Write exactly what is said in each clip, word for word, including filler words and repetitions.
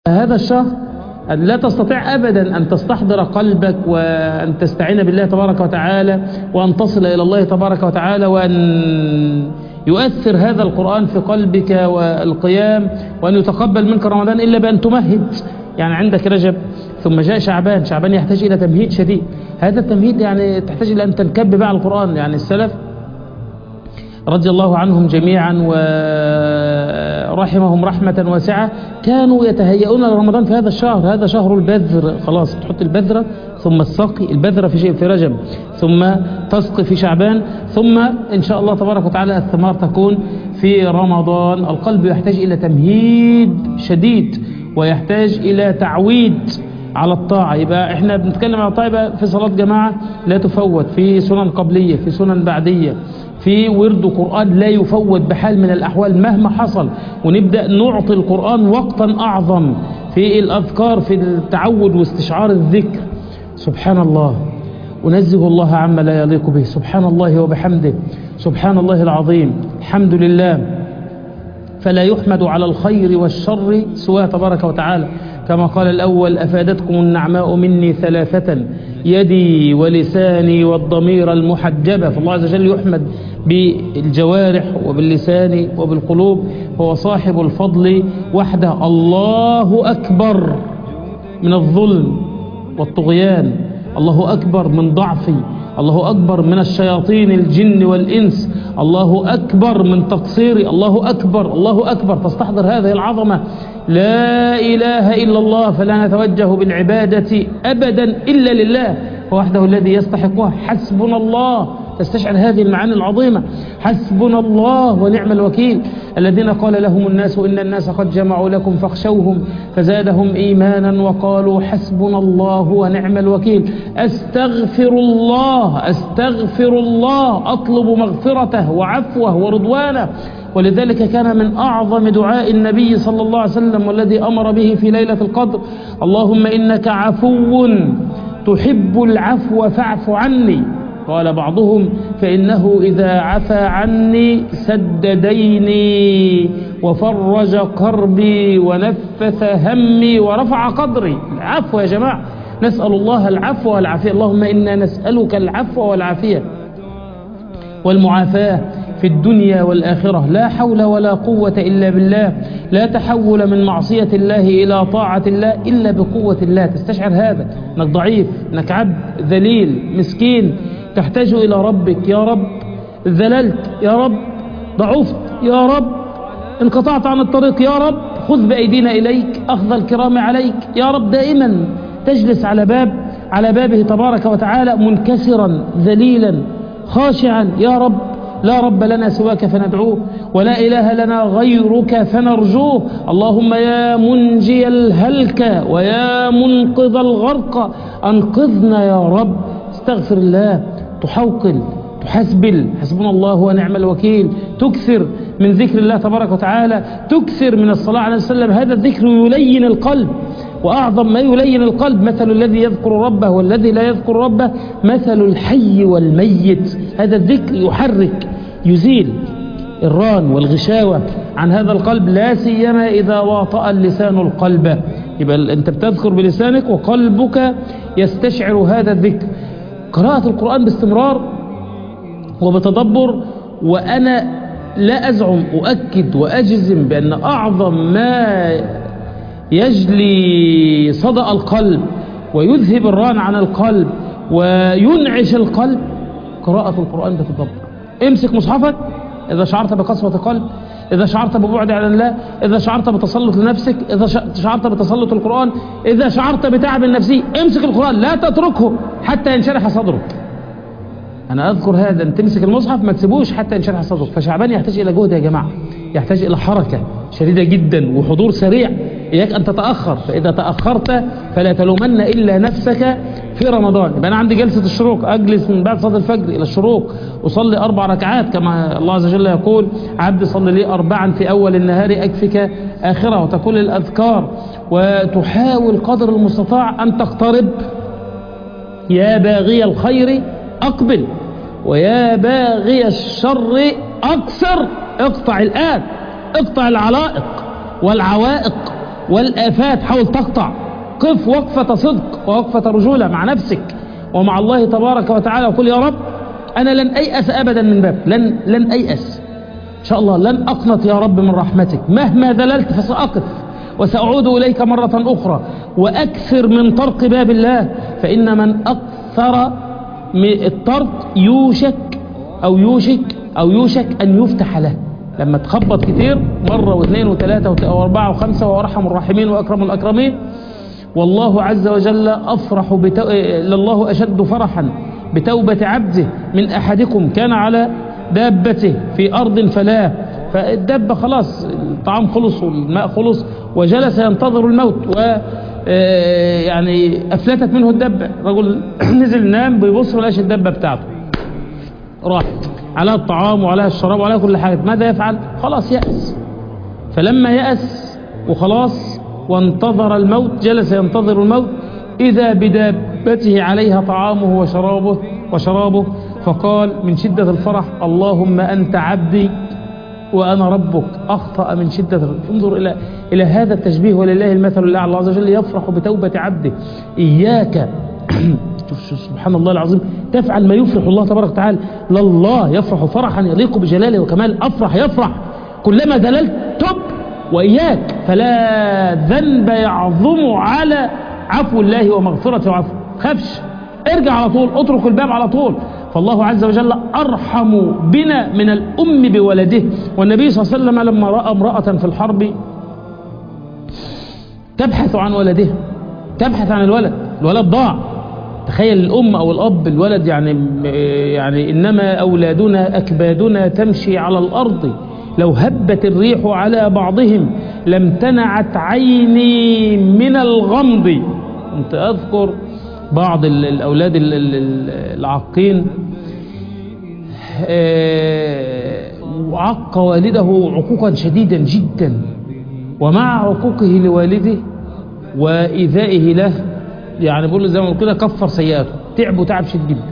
هذا الشهر لا تستطيع أبدا أن تستحضر قلبك وأن تستعين بالله تبارك وتعالى وأن تصل إلى الله تبارك وتعالى وأن يؤثر هذا القرآن في قلبك والقيام وأن يتقبل منك رمضان إلا بأن تمهد. يعني عندك رجب ثم جاء شعبان، شعبان يحتاج إلى تمهيد شديد. هذا التمهيد يعني تحتاج إلى أن تنكب بقى على القرآن. يعني السلف رضي الله عنهم جميعا ورحمهم رحمة واسعة كانوا يتهيئون لرمضان في هذا الشهر. هذا شهر البذر، خلاص تحط البذرة ثم السقي، البذرة في شيء في رجب ثم تسقي في شعبان، ثم إن شاء الله تبارك وتعالى الثمار تكون في رمضان. القلب يحتاج إلى تمهيد شديد ويحتاج إلى تعويد على الطاعة. يبقى احنا بنتكلم على الطاعة في صلاة جماعة لا تفوت، في سنن قبلية، في سنن بعدية، في ورد قرآن لا يفوت بحال من الأحوال مهما حصل، ونبدأ نعطي القرآن وقتا أعظم في الأذكار، في التعود واستشعار الذكر. سبحان الله، أنزه الله عما لا يليق به، سبحان الله وبحمده، سبحان الله العظيم، الحمد لله. فلا يحمد على الخير والشر سواه تبارك وتعالى، كما قال الأول: أفادتكم النعماء مني ثلاثة، يدي ولساني والضمير المحجبة. فالله عز وجل يحمد بالجوارح وباللسان وبالقلوب، هو صاحب الفضل وحده. الله أكبر من الظلم والطغيان، الله أكبر من ضعفي، الله أكبر من الشياطين الجن والإنس، الله أكبر من تقصيري، الله أكبر، الله أكبر. تستحضر هذه العظمة، لا إله إلا الله، فلا نتوجه بالعبادة أبدا إلا لله وحده الذي يستحقها. حسبنا الله، تستشعر هذه المعاني العظيمة. حسبنا الله ونعم الوكيل. الذين قال لهم الناس إن الناس قد جمعوا لكم فاخشوهم فزادهم إيمانا وقالوا حسبنا الله ونعم الوكيل. أستغفر الله، أستغفر الله، أطلب مغفرته وعفوه ورضوانه. ولذلك كان من أعظم دعاء النبي صلى الله عليه وسلم والذي أمر به في ليلة القدر: اللهم إنك عفو تحب العفو فاعف عني. قال بعضهم: فإنه إذا عفى عني سد ديني وفرج كربي ونفث همي ورفع قدري. العفو يا جماعة، نسأل الله العفو والعافية. اللهم إنا نسألك العفو والعافية والمعافاة في الدنيا والآخرة. لا حول ولا قوة إلا بالله، لا تحول من معصية الله إلى طاعة الله إلا بقوة الله. تستشعر هذا، أنك ضعيف، أنك عبد ذليل مسكين، تحتاج إلى ربك. يا رب ذللت، يا رب ضعفت، يا رب انقطعت عن الطريق، يا رب خذ بأيدينا إليك، أخذ الكرام عليك. يا رب دائما تجلس على باب على بابه تبارك وتعالى منكسرا ذليلا خاشعا. يا رب لا رب لنا سواك فندعوه، ولا إله لنا غيرك فنرجوه. اللهم يا منجي الهلك ويا منقذ الغرق أنقذنا يا رب. استغفر الله، تحوقل، تحسبل، حسبنا الله ونعم الوكيل. تكثر من ذكر الله تبارك وتعالى، تكثر من الصلاة عليه وسلم. هذا الذكر يلين القلب، وأعظم ما يلين القلب مثل الذي يذكر ربه والذي لا يذكر ربه مثل الحي والميت. هذا الذكر يحرك، يزيل الران والغشاوة عن هذا القلب، لا سيما إذا واطأ اللسان القلب. يبقى أنت بتذكر بلسانك وقلبك يستشعر هذا الذكر. قراءة القرآن باستمرار وبتدبر. وأنا لا أزعم، أؤكد وأجزم بأن أعظم ما يجلي صدأ القلب ويذهب الران عن القلب وينعش القلب قراءة القرآن بتدبر. امسك مصحفك إذا شعرت بقسوة قلب، إذا شعرت ببعد عن الله، إذا شعرت بتسلط لنفسك، إذا شعرت بتسلط القرآن، إذا شعرت بتعب النفسي، امسك القرآن، لا تتركه حتى ينشرح صدرك. أنا أذكر هذا، أن تمسك المصحف ما تسيبوش حتى ينشرح صدرك. فشعبان يحتاج إلى جهد يا جماعة، يحتاج إلى حركة شديدة جدا وحضور سريع. إياك أن تتأخر، فإذا تأخرت فلا تلومن إلا نفسك في رمضان. يبقى أنا عندي جلسة الشروق، أجلس من بعد صلاة الفجر إلى الشروق أصلي أربع ركعات، كما الله عز وجل يقول: عبد صلي لي أربعا في أول النهار أكفك آخرة. وتقول الأذكار وتحاول قدر المستطاع أن تقترب. يا باغي الخير أقبل، ويا باغي الشر أقصر. اقطع الآن، اقطع العلائق والعوائق والآفات حاول تقطع. قف وقفة صدق ووقفة رجولة مع نفسك ومع الله تبارك وتعالى، وقل يا رب أنا لن أيأس أبدا من بابك، لن, لن أيأس إن شاء الله، لن أقنط يا رب من رحمتك، مهما ذللت فسأقف وسأعود إليك مرة أخرى. وأكثر من طرق باب الله، فإن من أكثر من الطرق يوشك أو يوشك أو يوشك أن يفتح له. لما تخبط كتير مرة واثنين وثلاثة واربعة وخمسة، وأرحم الراحمين وأكرم الأكرمين، والله عز وجل أفرح بتو... لله أشد فرحا بتوبة عبده من أحدكم كان على دابته في أرض فلاة، فالدابة خلاص الطعام خلص والماء خلص وجلس ينتظر الموت، و يعني أفلتت منه الدابة. رجل نزل نام بيبص ملاش الدابة بتاعته راحت على الطعام وعلى الشراب وعلى كل حاجة، ماذا يفعل؟ خلاص يأس. فلما يأس وخلاص وانتظر الموت، جلس ينتظر الموت، إذا بدابته عليها طعامه وشرابه وشرابه فقال من شدة الفرح اللهم أنت عبدي وأنا ربك، أخطأ من شدة. انظر إلى إلى هذا التشبيه، ولله المثل الأعلى. الله عز وجل يفرح بتوبة عبده. إياك سبحان الله العظيم تفعل ما يفرح الله تبارك وتعالى. لله يفرح فرحا يليق بجلاله وكمال. أفرح يفرح كلما دللت تب، وإياك فلا ذنب يعظم على عفو الله ومغفرته وعفو. خافش، ارجع على طول، اترك الباب على طول. فالله عز وجل أرحم بنا من الأم بولده. والنبي صلى الله عليه وسلم لما رأى امرأة في الحرب تبحث عن ولدها، تبحث عن الولد، الولد ضاع. تخيل الأم أو الأب، الولد يعني يعني إنما أولادنا أكبادنا تمشي على الأرض، لو هبت الريح على بعضهم لم تنعت عيني من الغمض. كنت أذكر بعض الأولاد العاقين عق والده عقوقا شديدا جدا، ومع عقوقه لوالده وإيذائه له يعني بقول له زي ما بقول كده كفر سيئاته، تعب تعب شديد جدا.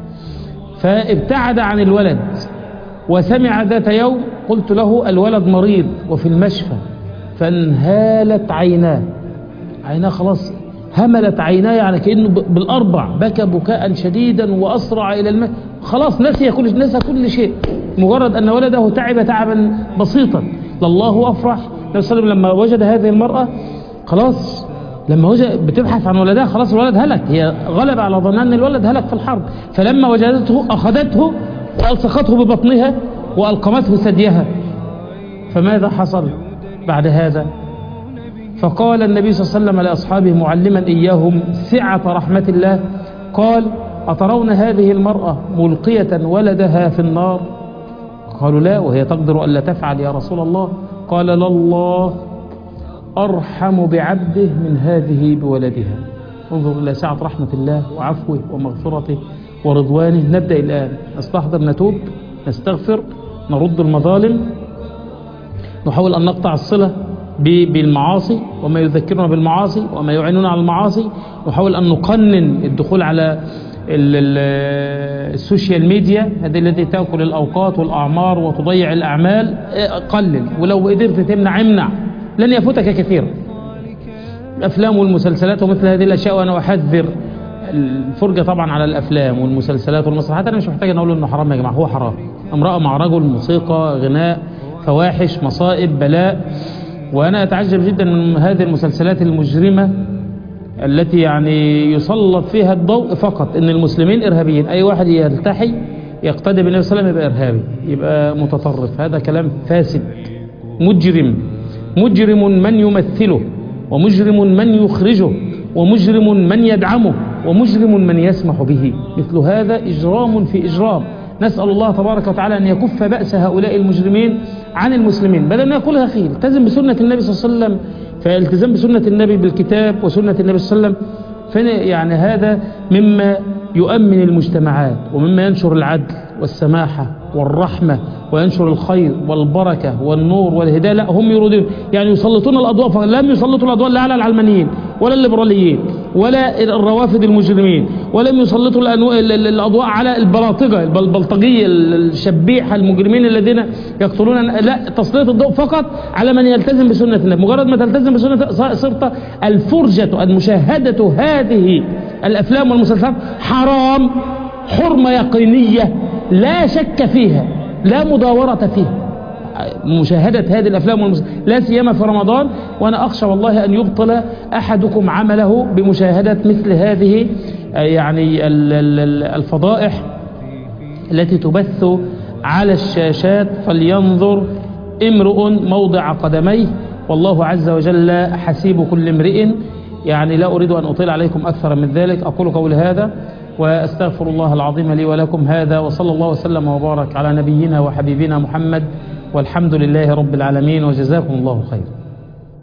فابتعد عن الولد، وسمع ذات يوم قلت له الولد مريض وفي المشفى، فانهالت عيناه، عيناه خلاص هملت عيناه، يعني كأنه بالأربع بكى بكاء شديدا وأسرع إلى الماء، خلاص نسي كل نسى كل شيء، مجرد أن ولده تعب تعبا بسيطا. لله أفرح. النبي صلى الله عليه وسلم لما وجد هذه المرأة خلاص، لما وجد بتبحث عن ولدها خلاص الولد هلك، هي غلب على ظنها أن الولد هلك في الحرب، فلما وجدته أخذته وألصقته ببطنها وألقمته ثديها. فماذا حصل بعد هذا؟ فقال النبي صلى الله عليه وسلم لأصحابه معلما إياهم سعة رحمة الله، قال أترون هذه المرأة ملقية ولدها في النار؟ قالوا لا، وهي تقدر ألا تفعل يا رسول الله. قال لله أرحم بعبده من هذه بولدها. انظر إلى سعة رحمة الله وعفوه ومغفرته ورضوانه. نبدأ الآن نستحضر، نتوب، نستغفر، نرد المظالم، نحاول أن نقطع الصلة بالمعاصي وما يذكرنا بالمعاصي وما يعيننا على المعاصي، نحاول أن نقنن الدخول على السوشيال ميديا هذه التي تأكل الأوقات والأعمار وتضيع الأعمال. قلل، ولو قدرت تمنع امنع، لن يفوتك كثيرا. الأفلام والمسلسلات ومثل هذه الأشياء، وأنا أحذر الفرجة طبعا على الأفلام والمسلسلات والمسرحيات. أنا مش محتاج أن أقول إنه حرام يا جماعة، هو حرام. امرأة مع رجل، موسيقى، غناء، فواحش، مصائب، بلاء. وأنا أتعجب جدا من هذه المسلسلات المجرمة التي يعني يسلط فيها الضوء فقط إن المسلمين إرهابيين. أي واحد يلتحي يقتدي بالنبي صلى الله عليه وسلم يبقى إرهابي، يبقى متطرف. هذا كلام فاسد، مجرم، مجرم من يمثله، ومجرم من يخرجه، ومجرم من يدعمه، ومجرم من يسمح به. مثل هذا إجرام في إجرام. نسأل الله تبارك وتعالى أن يكف بأس هؤلاء المجرمين عن المسلمين. بدل ما يقولها أخي التزم بسنة النبي صلى الله عليه وسلم، فالتزام بسنة النبي بالكتاب وسنة النبي صلى الله عليه وسلم، يعني هذا مما يؤمن المجتمعات ومما ينشر العدل والسماحة والرحمة وينشر الخير والبركة والنور والهداية. لا، هم يريدون يعني يسلطون الأضواء، فلم يسلطوا الأضواء لا على العلمانيين ولا الليبراليين ولا الروافد المجرمين ولم يسلطوا الأنو... الأضواء على البلاطجة البلطجية الشبيحة المجرمين الذين يقتلون. لا، تسليط الضوء فقط على من يلتزم بسنة النبي. مجرد ما تلتزم بسنة صرت الفرجة المشاهدة هذه الأفلام والمسلسلات حرام حرمة يقينية لا شك فيها، لا مداورة فيها. مشاهدة هذه الأفلام والمسلسلات لا سيما في رمضان، وأنا أخشى والله أن يبطل أحدكم عمله بمشاهدة مثل هذه يعني الفضائح التي تبث على الشاشات. فلينظر امرؤ موضع قدميه، والله عز وجل حسيب كل امرئ. يعني لا أريد أن أطيل عليكم أكثر من ذلك، أقول قولي هذا وأستغفر الله العظيم لي ولكم هذا، وصلى الله وسلم وبارك على نبينا وحبيبنا محمد، والحمد لله رب العالمين، وجزاكم الله خير.